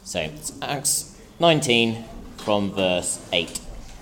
So it's Acts 19 from verse 8.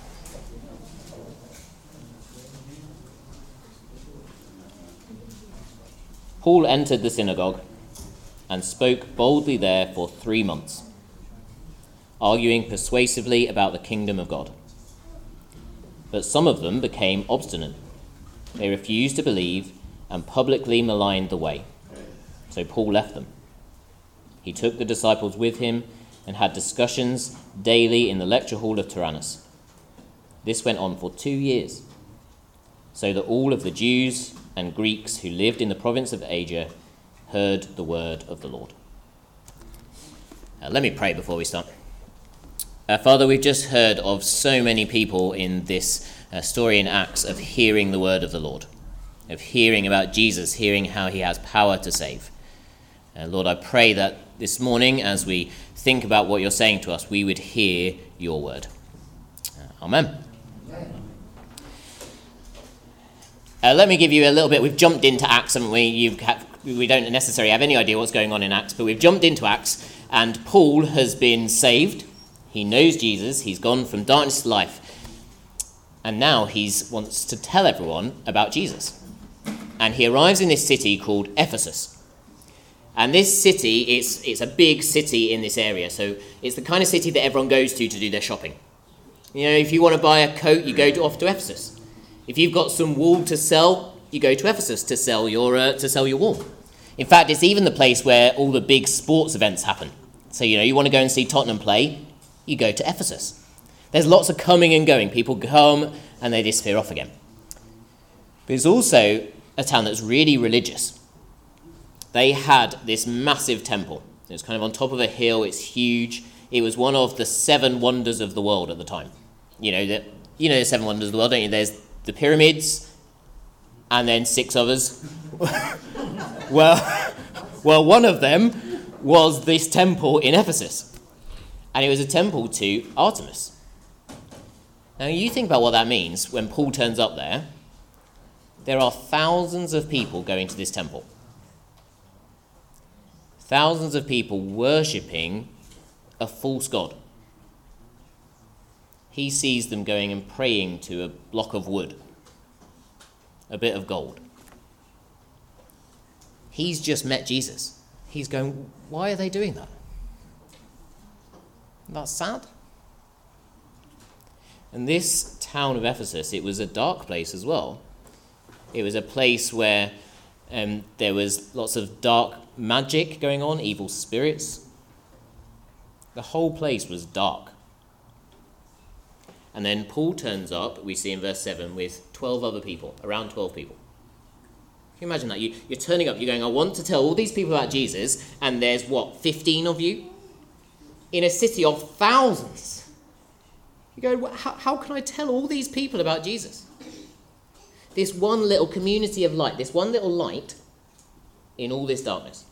Paul entered the synagogue and spoke boldly there for 3 months, arguing persuasively about the kingdom of God. But some of them became obstinate. They refused to believe and publicly maligned the way. So Paul left them. He took the disciples with him and had discussions daily in the lecture hall of Tyrannus. This went on for 2 years, so that all of the Jews and Greeks who lived in the province of Asia heard the word of the Lord. Let me pray before we start. Father, we've just heard of so many people in this story in Acts of hearing the word of the Lord, of hearing about Jesus, hearing how he has power to save. Lord, I pray that this morning, as we think about what you're saying to us, we would hear your word. Amen. Let me give you a little bit. We've jumped into Acts, haven't we? We don't necessarily have any idea what's going on in Acts, but we've jumped into Acts, and Paul has been saved. He knows Jesus. He's gone from darkness to life. And now he wants to tell everyone about Jesus. And he arrives in this city called Ephesus. And this city, it's a big city in this area. So it's the kind of city that everyone goes to do their shopping. You know, if you want to buy a coat, you go off to Ephesus. If you've got some wool to sell, you go to Ephesus to sell your wool. In fact, it's even the place where all the big sports events happen. So, you want to go and see Tottenham play, you go to Ephesus. There's lots of coming and going. People come and they disappear off again. But it's also a town that's really religious. They had this massive temple. It was kind of on top of a hill. It's huge. It was one of the 7 wonders of the world at the time. You know the 7 wonders of the world, don't you? There's the pyramids, and then 6 others. well, one of them was this temple in Ephesus. And it was a temple to Artemis. Now, you think about what that means when Paul turns up there. There are thousands of people going to this temple. Thousands of people worshipping a false god. He sees them going and praying to a block of wood, a bit of gold. He's just met Jesus. He's going, why are they doing that? That's sad. And this town of Ephesus, it was a dark place as well. It was a place where there was lots of dark magic going on, evil spirits. The whole place was dark. And then Paul turns up, we see in verse 7, with 12 other people, around 12 people. Can you imagine that? You're turning up, you're going, I want to tell all these people about Jesus, and there's 15 of you? In a city of thousands. You go, how can I tell all these people about Jesus? This one little community of light, this one little light in all this darkness.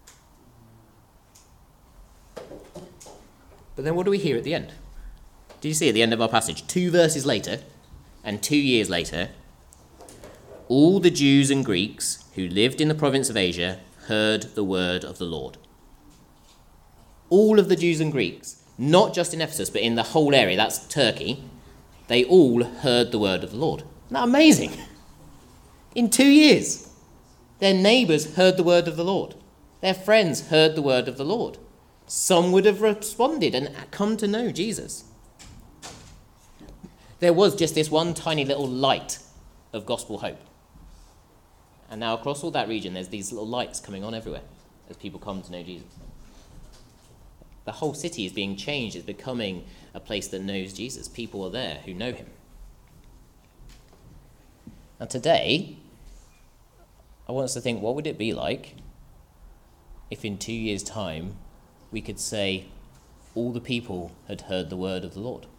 But then what do we hear at the end? Do you see at the end of our passage? 2 verses later, and 2 years later, all the Jews and Greeks who lived in the province of Asia heard the word of the Lord. All of the Jews and Greeks, not just in Ephesus, but in the whole area, that's Turkey, they all heard the word of the Lord. Isn't that amazing? In 2 years, their neighbours heard the word of the Lord. Their friends heard the word of the Lord. Some would have responded and come to know Jesus. There was just this one tiny little light of gospel hope. And now across all that region, there's these little lights coming on everywhere as people come to know Jesus. The whole city is being changed. It's becoming a place that knows Jesus. People are there who know him. And today, I want us to think, what would it be like if in 2 years' time we could say all the people had heard the word of the Lord?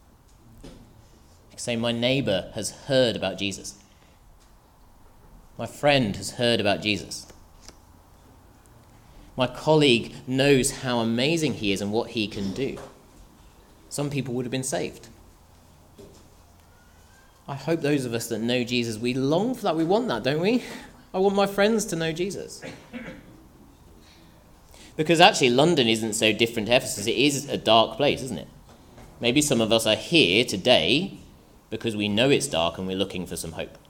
Say, my neighbour has heard about Jesus. My friend has heard about Jesus. My colleague knows how amazing he is and what he can do. Some people would have been saved. I hope those of us that know Jesus, we long for that. We want that, don't we? I want my friends to know Jesus. Because actually London isn't so different to Ephesus. It is a dark place, isn't it? Maybe some of us are here today because we know it's dark and we're looking for some hope.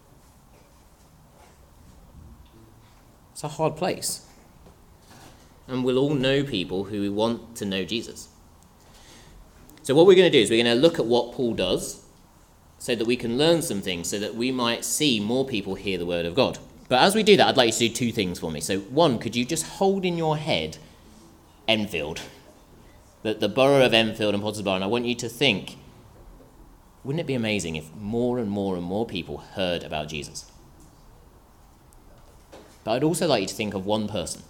It's a hard place. And we'll all know people who want to know Jesus. So what we're going to do is we're going to look at what Paul does so that we can learn some things, so that we might see more people hear the word of God. But as we do that, I'd like you to do two things for me. So one, could you just hold in your head Enfield, the borough of Enfield and Pottersbar, and I want you to think, wouldn't it be amazing if more and more and more people heard about Jesus? But I'd also like you to think of one person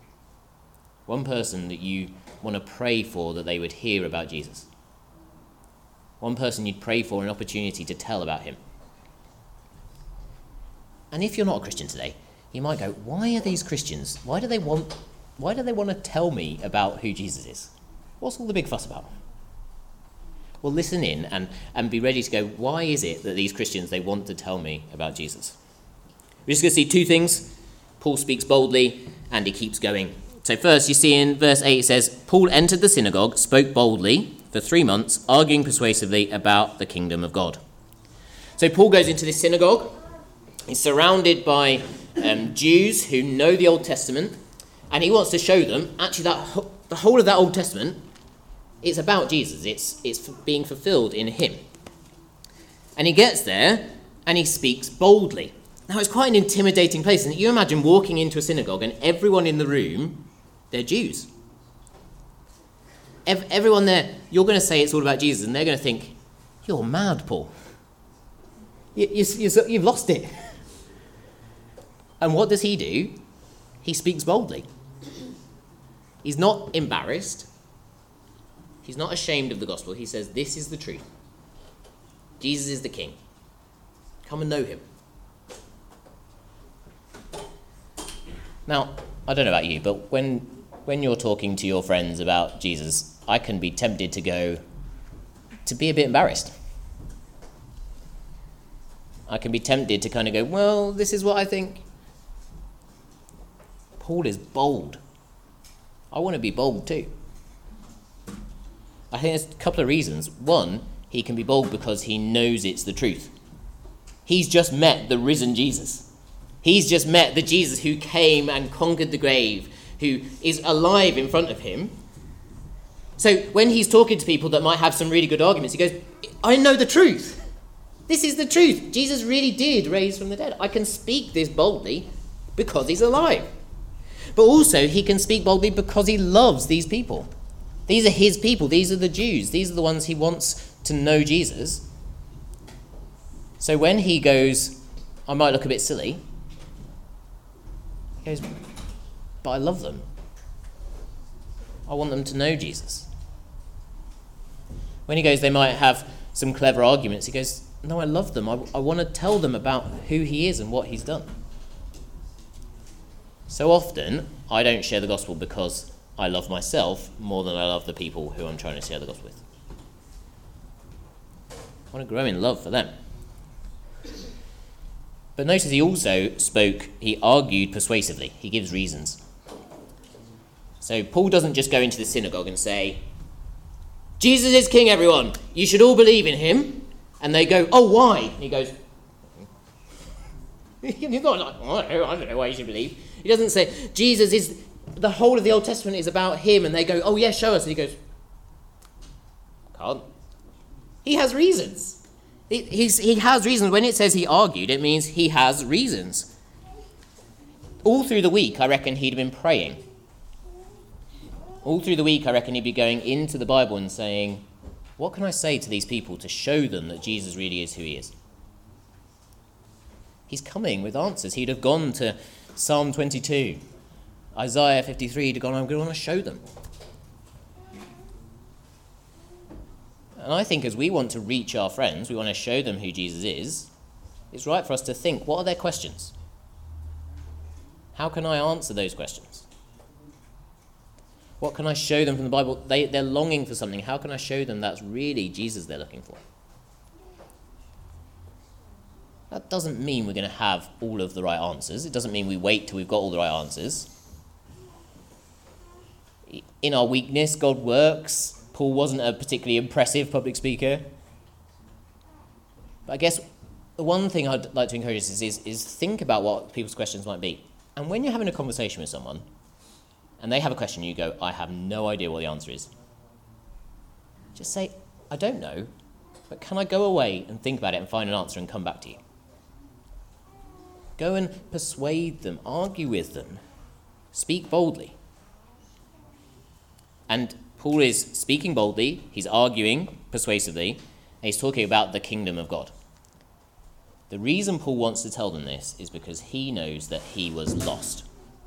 that you want to pray for that they would hear about Jesus. One person you'd pray for an opportunity to tell about him. And if you're not a Christian today, you might go, why are these Christians, why do they want to tell me about who Jesus is? What's all the big fuss about? Well, listen in and be ready to go, why is it that these Christians, they want to tell me about Jesus? We're just going to see two things. Paul speaks boldly and he keeps going. So first, you see in verse 8, it says, Paul entered the synagogue, spoke boldly for 3 months, arguing persuasively about the kingdom of God. So Paul goes into this synagogue. He's surrounded by Jews who know the Old Testament, and he wants to show them, actually, the whole of that Old Testament, it's about Jesus. It's being fulfilled in him. And he gets there, and he speaks boldly. Now, it's quite an intimidating place, and you imagine walking into a synagogue, and everyone in the room, they're Jews. Everyone there, you're going to say it's all about Jesus, and they're going to think, you're mad, Paul. You've lost it. And what does he do? He speaks boldly. He's not embarrassed. He's not ashamed of the gospel. He says, this is the truth. Jesus is the king. Come and know him. Now, I don't know about you, but when you're talking to your friends about Jesus, I can be tempted to be a bit embarrassed. I can be tempted to kind of go, well, this is what I think. Paul is bold. I want to be bold too. I think there's a couple of reasons. One, he can be bold because he knows it's the truth. He's just met the risen Jesus. He's just met the Jesus who came and conquered the grave, who is alive in front of him. So when he's talking to people that might have some really good arguments, he goes, I know the truth. This is the truth. Jesus really did raise from the dead. I can speak this boldly because he's alive. But also he can speak boldly because he loves these people. These are his people. These are the Jews. These are the ones he wants to know Jesus. So when he goes, I might look a bit silly, he goes, but I love them. I want them to know Jesus. When he goes, they might have some clever arguments. He goes, no, I love them. I want to tell them about who he is and what he's done. So often, I don't share the gospel because I love myself more than I love the people who I'm trying to share the gospel with. I want to grow in love for them. But notice he also he argued persuasively. He gives reasons. So Paul doesn't just go into the synagogue and say, Jesus is king, everyone. You should all believe in him. And they go, oh, why? And he goes, he's not like, oh, I don't know why you should believe. He doesn't say, Jesus is, the whole of the Old Testament is about him. And they go, oh, yeah, show us. And he goes, can't. He has reasons. He has reasons. When it says he argued, it means he has reasons. All through the week, I reckon he'd been praying. All through the week, I reckon he'd be going into the Bible and saying, what can I say to these people to show them that Jesus really is who he is? He's coming with answers. He'd have gone to Psalm 22, Isaiah 53, he'd have gone, I'm going to show them. And I think as we want to reach our friends, we want to show them who Jesus is, it's right for us to think, what are their questions? How can I answer those questions? What can I show them from the Bible? They're longing for something. How can I show them that's really Jesus they're looking for? That doesn't mean we're going to have all of the right answers. It doesn't mean we wait till we've got all the right answers. In our weakness, God works. Paul wasn't a particularly impressive public speaker. But I guess the one thing I'd like to encourage us is think about what people's questions might be. And when you're having a conversation with someone, and they have a question, you go, I have no idea what the answer is. Just say, I don't know, but can I go away and think about it and find an answer and come back to you? Go and persuade them, argue with them, speak boldly. And Paul is speaking boldly, he's arguing persuasively, and he's talking about the kingdom of God. The reason Paul wants to tell them this is because he knows that he was lost.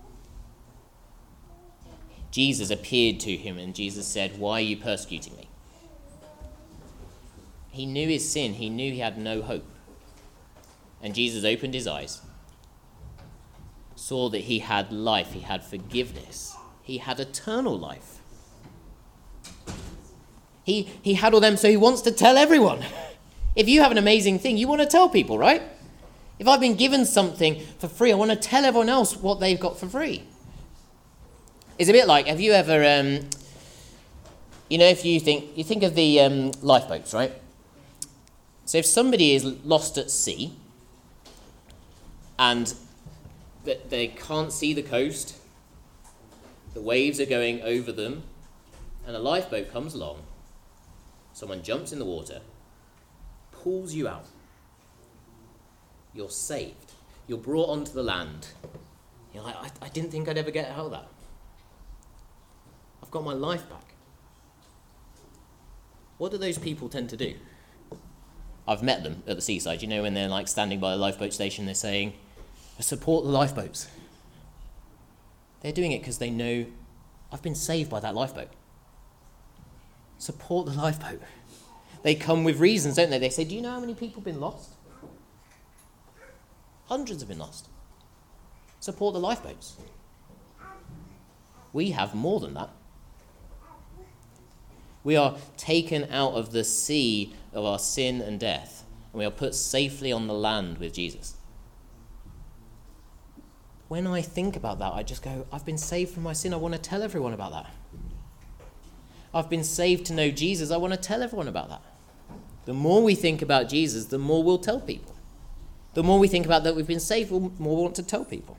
Jesus appeared to him and Jesus said, why are you persecuting me? He knew his sin. He knew he had no hope. And Jesus opened his eyes, saw that he had life, he had forgiveness, he had eternal life. He had all them, so he wants to tell everyone. If you have an amazing thing, you want to tell people, right? If I've been given something for free, I want to tell everyone else what they've got for free. It's a bit like, have you ever, if you think of the lifeboats, right? So if somebody is lost at sea and they can't see the coast, the waves are going over them, and a lifeboat comes along, someone jumps in the water, pulls you out. You're saved. You're brought onto the land. You're like, I didn't think I'd ever get out of that. I've got my life back. What do those people tend to do? I've met them at the seaside. You know, when they're like standing by a lifeboat station, they're saying, support the lifeboats. They're doing it because they know, I've been saved by that lifeboat. Support the lifeboat. They come with reasons, don't they? They say, do you know how many people have been lost? Hundreds have been lost. Support the lifeboats. We have more than that. We are taken out of the sea of our sin and death, and we are put safely on the land with Jesus. When I think about that, I just go, I've been saved from my sin. I want to tell everyone about that. I've been saved to know Jesus. I want to tell everyone about that. The more we think about Jesus, the more we'll tell people. The more we think about that we've been saved, the more we'll want to tell people.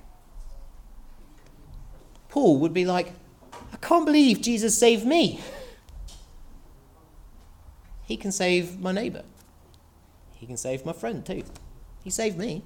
Paul would be like, I can't believe Jesus saved me. He can save my neighbour. He can save my friend too. He saved me.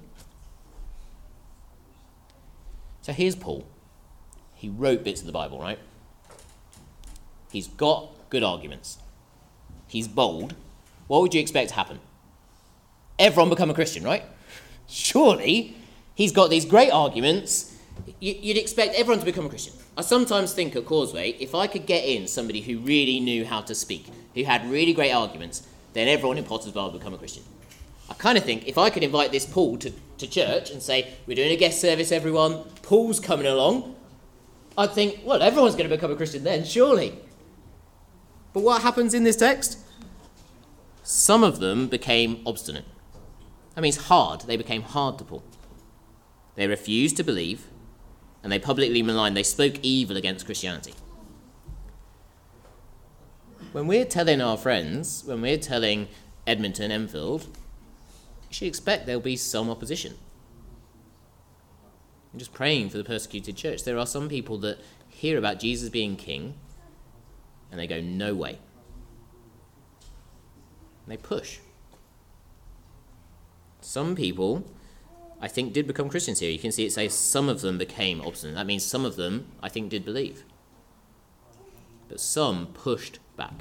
So here's Paul. He wrote bits of the Bible, right? He's got good arguments. He's bold. What would you expect to happen? Everyone become a Christian, right? Surely he's got these great arguments. You'd expect everyone to become a Christian. I sometimes think at Causeway, if I could get in somebody who really knew how to speak, who had really great arguments, then everyone in Pottersbar would become a Christian. I kind of think if I could invite this Paul to church and say, we're doing a guest service, everyone, Paul's coming along, I'd think, well, everyone's going to become a Christian then, surely. But what happens in this text? Some of them became obstinate. That means hard. They became hard to Paul. They refused to believe, and they publicly maligned. They spoke evil against Christianity. When we're telling our friends, when we're telling Edmonton, Enfield, you should expect there'll be some opposition. I'm just praying for the persecuted church. There are some people that hear about Jesus being king, and they go, no way. And they push. Some people, I think, did become Christians here. You can see it says some of them became obstinate. That means some of them, I think, did believe. But some pushed back.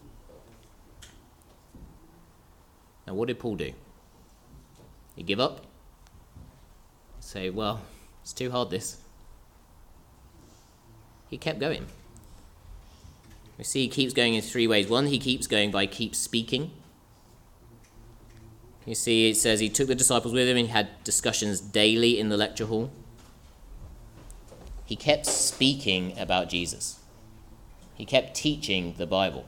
Now, what did Paul do? He give up? Say, well, it's too hard, this. He kept going. We see he keeps going in three ways. One, he keeps going by keep speaking. You see, it says he took the disciples with him and he had discussions daily in the lecture hall. He kept speaking about Jesus. He kept teaching the Bible.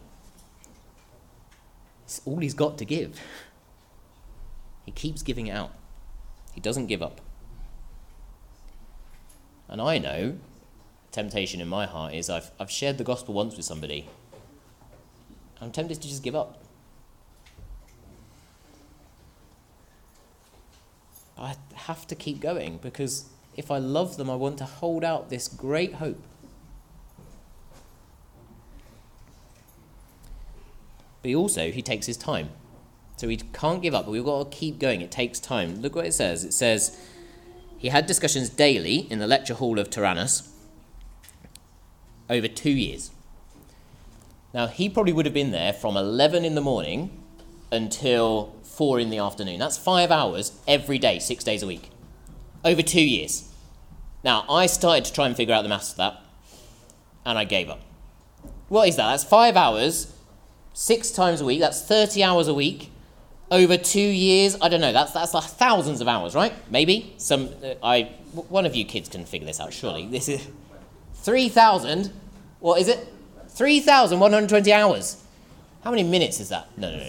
It's all he's got to give. He keeps giving it out. He doesn't give up. And I know temptation in my heart is I've shared the gospel once with somebody. I'm tempted to just give up. I have to keep going because if I love them, I want to hold out this great hope. But he takes his time. So he can't give up, but we've got to keep going. It takes time. Look what it says. It says, he had discussions daily in the lecture hall of Tyrannus over 2 years. Now, he probably would have been there from 11 in the morning until 4 in the afternoon. That's 5 hours every day, 6 days a week. Over 2 years. Now, I started to try and figure out the maths of that, and I gave up. What is that? That's 5 hours, 6 times a week. That's 30 hours a week. Over 2 years, I don't know, that's like thousands of hours, right? Maybe. One of you kids can figure this out, surely. This is 3,000, what is it? 3,120 hours. How many minutes is that? No.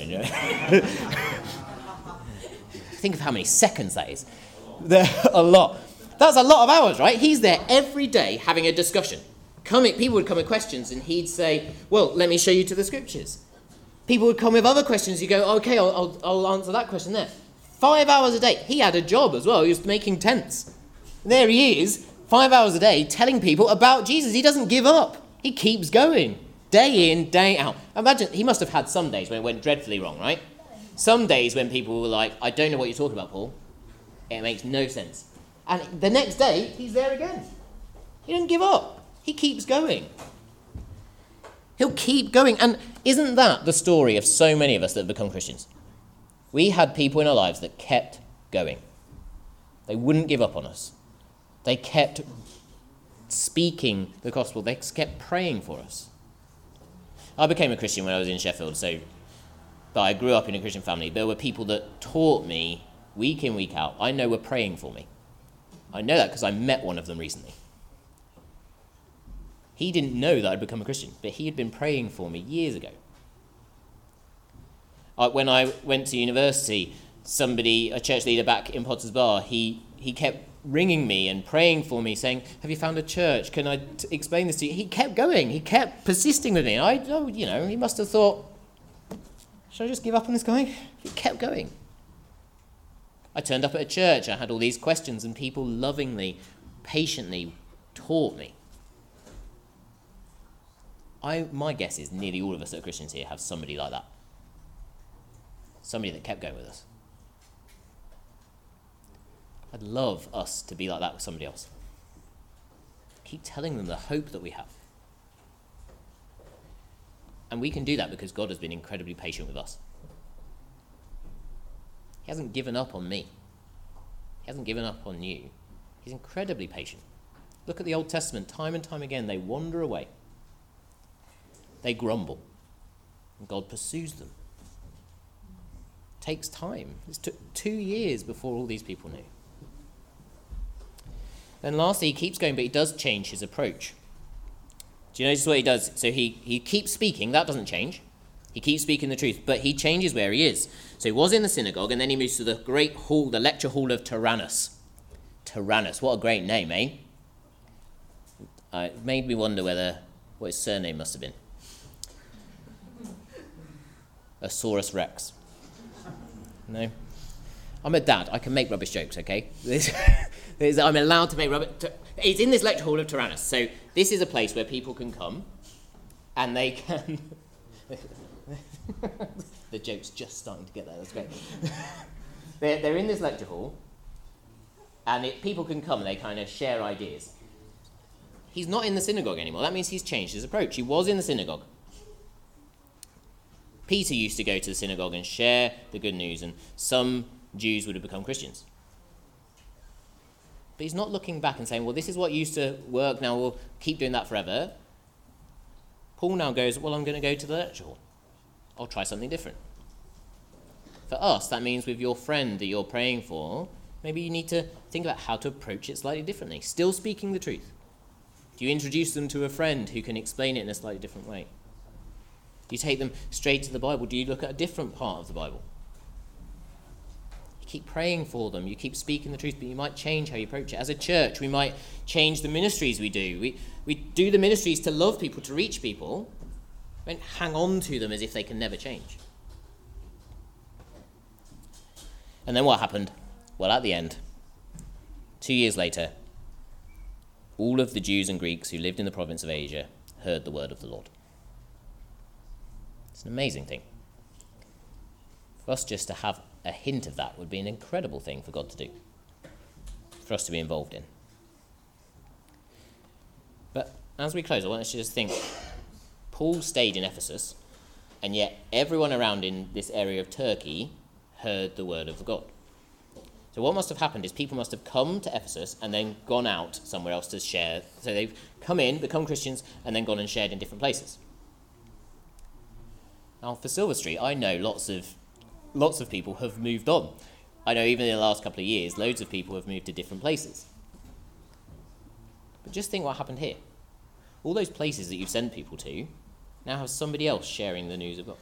Think of how many seconds that is. A lot. That's a lot of hours, right? He's there every day having a discussion. People would come with questions and he'd say, well, let me show you to the scriptures. People would come with other questions. You go, okay, I'll answer that question there. 5 hours a day. He had a job as well. He was making tents. And there he is, 5 hours a day, telling people about Jesus. He doesn't give up. He keeps going, day in, day out. Imagine, he must have had some days when it went dreadfully wrong, right? Some days when people were like, I don't know what you're talking about, Paul. It makes no sense. And the next day, he's there again. He doesn't give up. He keeps going. He'll keep going. And isn't that the story of so many of us that have become Christians? We had people in our lives that kept going. They wouldn't give up on us. They kept speaking the gospel. They kept praying for us. I became a Christian when I was in Sheffield, but I grew up in a Christian family. There were people that taught me week in, week out. I know were praying for me. I know that because I met one of them recently. He didn't know that I'd become a Christian, but he had been praying for me years ago. When I went to university, a church leader back in Potters Bar, he kept ringing me and praying for me, saying, have you found a church? Can I explain this to you? He kept going. He kept persisting with me. He must have thought, should I just give up on this guy? He kept going. I turned up at a church. I had all these questions, and people lovingly, patiently taught me. My guess is nearly all of us that are Christians here have somebody like that. Somebody that kept going with us. I'd love us to be like that with somebody else. Keep telling them the hope that we have. And we can do that because God has been incredibly patient with us. He hasn't given up on me. He hasn't given up on you. He's incredibly patient. Look at the Old Testament. Time and time again, they wander away. They grumble. And God pursues them. It takes time. It took 2 years before all these people knew. Then lastly, he keeps going, but he does change his approach. Do you notice what he does? So he keeps speaking. That doesn't change. He keeps speaking the truth, but he changes where he is. So he was in the synagogue, and then he moves to the great hall, the lecture hall of Tyrannus. Tyrannus, what a great name, eh? It made me wonder what his surname must have been. Asaurus Rex. No? I'm a dad. I can make rubbish jokes, okay? I'm allowed to make rubbish... It's in this lecture hall of Tyrannus. So this is a place where people can come and they can... The joke's just starting to get there. That's great. They're in this lecture hall and people can come and they kind of share ideas. He's not in the synagogue anymore. That means he's changed his approach. He was in the synagogue. Peter used to go to the synagogue and share the good news, and some Jews would have become Christians. But he's not looking back and saying, well, this is what used to work, now we'll keep doing that forever. Paul now goes, well, I'm going to go to the lecture hall. I'll try something different. For us, that means with your friend that you're praying for, maybe you need to think about how to approach it slightly differently. Still speaking the truth. Do you introduce them to a friend who can explain it in a slightly different way? Do you take them straight to the Bible? Do you look at a different part of the Bible? He keep praying for them, you keep speaking the truth, but you might change how you approach it. As a church, we might change the ministries we do. We do the ministries to love people, to reach people. We don't hang on to them as if they can never change. And then what happened? Well, at the end, 2 years later, all of the Jews and Greeks who lived in the province of Asia heard the word of the Lord. It's an amazing thing. For us just to have a hint of that would be an incredible thing for God to do, for us to be involved in. But as we close, I want us to just think, Paul stayed in Ephesus, and yet everyone around in this area of Turkey heard the word of God. So what must have happened is people must have come to Ephesus and then gone out somewhere else to share. So they've come in, become Christians, and then gone and shared in different places. Now, for Silver Street, I know lots of people have moved on. I know even in the last couple of years, loads of people have moved to different places. But just think what happened here. All those places that you've sent people to now have somebody else sharing the news of God.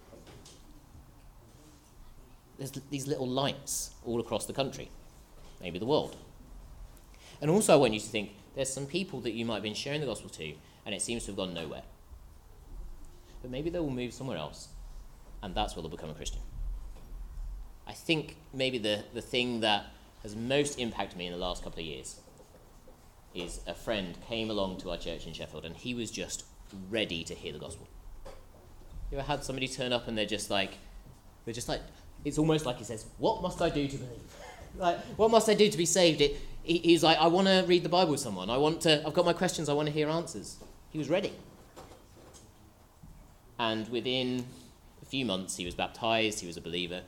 There's these little lights all across the country, maybe the world. And also I want you to think, there's some people that you might have been sharing the gospel to, and it seems to have gone nowhere. But maybe they will move somewhere else, and that's where they'll become a Christian. I think maybe the thing that has most impacted me in the last couple of years is a friend came along to our church in Sheffield, and he was just ready to hear the gospel. You ever had somebody turn up and they're just like, it's almost like he says, what must I do to believe? Like, what must I do to be saved? He's like, I want to read the Bible with someone. I've got my questions, I want to hear answers. He was ready. And within a few months, he was baptized, he was a believer.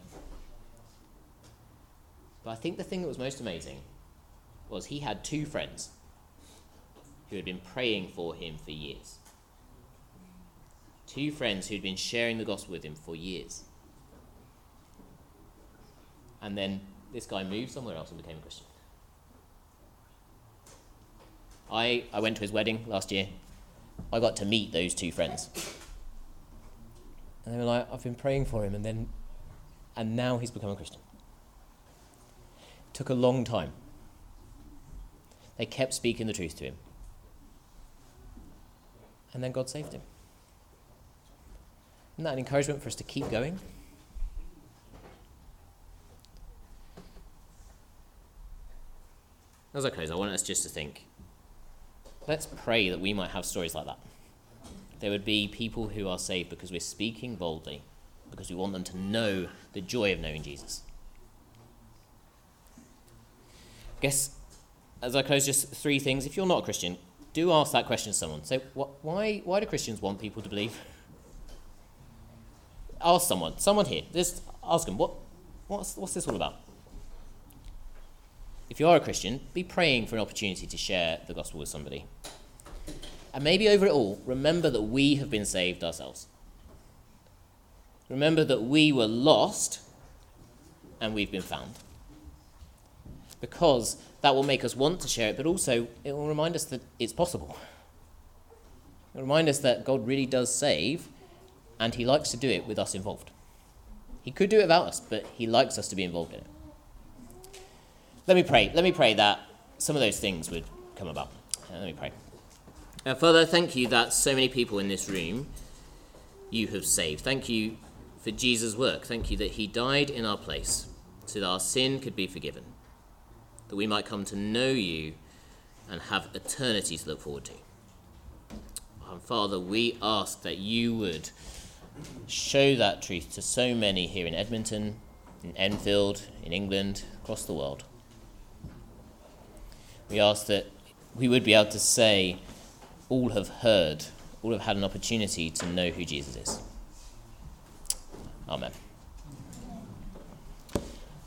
But I think the thing that was most amazing was he had 2 friends who had been praying for him for years. 2 friends who had been sharing the gospel with him for years. And then this guy moved somewhere else and became a Christian. I went to his wedding last year. I got to meet those 2 friends. And they were like, I've been praying for him, and now he's become a Christian. It took a long time. They kept speaking the truth to him. And then God saved him. Isn't that an encouragement for us to keep going? As I close, I want us just to think, let's pray that we might have stories like that. There would be people who are saved because we're speaking boldly, because we want them to know the joy of knowing Jesus. I guess, as I close, just 3 things. If you're not a Christian, do ask that question to someone. So, why do Christians want people to believe? Ask someone here. Just ask them, what's this all about? If you are a Christian, be praying for an opportunity to share the gospel with somebody. And maybe over it all, remember that we have been saved ourselves. Remember that we were lost and we've been found. Because that will make us want to share it, but also it will remind us that it's possible. It will remind us that God really does save, and he likes to do it with us involved. He could do it without us, but he likes us to be involved in it. Let me pray that some of those things would come about. Let me pray. Father, thank you that so many people in this room you have saved. Thank you for Jesus' work. Thank you that he died in our place so that our sin could be forgiven, that we might come to know you and have eternity to look forward to. And Father, we ask that you would show that truth to so many here in Edmonton, in Enfield, in England, across the world. We ask that we would be able to say, all have heard, all have had an opportunity to know who Jesus is. Amen.